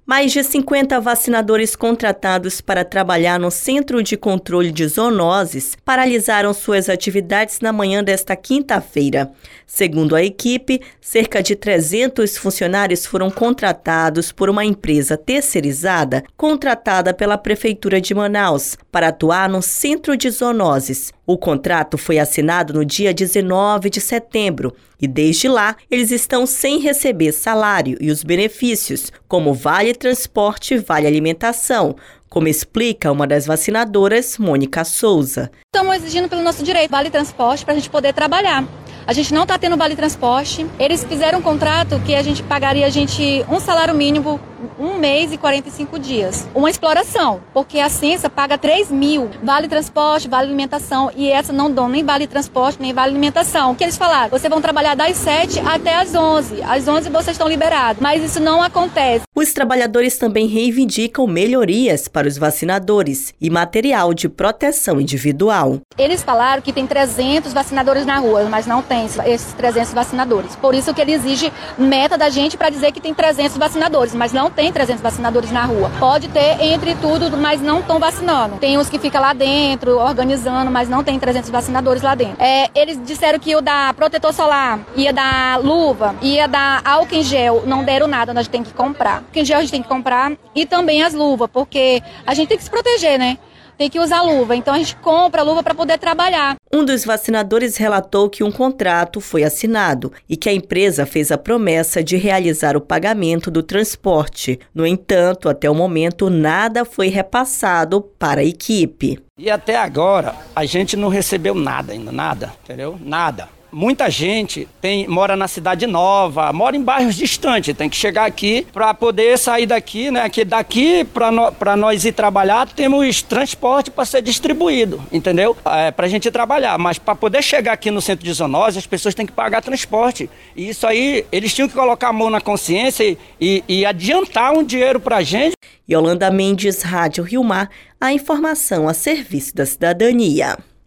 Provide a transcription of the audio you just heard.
Mais de 50 vacinadores contratados para trabalhar no Centro de Controle de Zoonoses paralisaram suas atividades na manhã desta quinta-feira. Segundo a equipe, cerca de 300 funcionários foram contratados por uma empresa terceirizada contratada pela Prefeitura de Manaus para atuar no Centro de Zoonoses. O contrato foi assinado no dia 19 de setembro e, desde lá, eles estão sem receber salário e os benefícios, como Vale Transporte e Vale Alimentação, como explica uma das vacinadoras, Mônica Souza. Estamos exigindo pelo nosso direito Vale Transporte para a gente poder trabalhar. A gente não está tendo Vale Transporte. Eles fizeram um contrato que a gente pagaria um salário mínimo 1 mês e 45 dias. Uma exploração, porque a Censa paga 3 mil. Vale Transporte, Vale Alimentação, e essa não dão nem Vale Transporte, nem Vale Alimentação. O que eles falaram? Vocês vão trabalhar das 7 até as 11. Às 11 vocês estão liberados, mas isso não acontece. Os trabalhadores também reivindicam melhorias para os vacinadores e material de proteção individual. Eles falaram que tem 300 vacinadores na rua, mas não tem esses 300 vacinadores. Por isso que ele exige meta da gente para dizer que tem 300 vacinadores, mas não tem 300 vacinadores na rua. Pode ter entre tudo, mas não estão vacinando. Tem uns que ficam lá dentro, organizando, mas não tem 300 vacinadores lá dentro. Eles disseram que ia dar protetor solar, ia dar luva, ia dar álcool em gel. Não deram nada, nós temos que comprar. Álcool em gel a gente tem que comprar e também as luvas, porque a gente tem que se proteger, né? Tem que usar luva, então a gente compra a luva para poder trabalhar. Um dos vacinadores relatou que um contrato foi assinado e que a empresa fez a promessa de realizar o pagamento do transporte. No entanto, até o momento, nada foi repassado para a equipe. E até agora, a gente não recebeu nada ainda, entendeu? Nada. Muita gente mora na cidade nova, mora em bairros distantes, tem que chegar aqui para poder sair daqui, né? Que daqui para nós ir trabalhar, temos transporte para ser distribuído, entendeu? Para a gente ir trabalhar, mas para poder chegar aqui no Centro de Zoonoses, as pessoas têm que pagar transporte. E isso aí, eles tinham que colocar a mão na consciência e adiantar um dinheiro para a gente. Yolanda Mendes, Rádio Rio Mar, a informação a serviço da cidadania.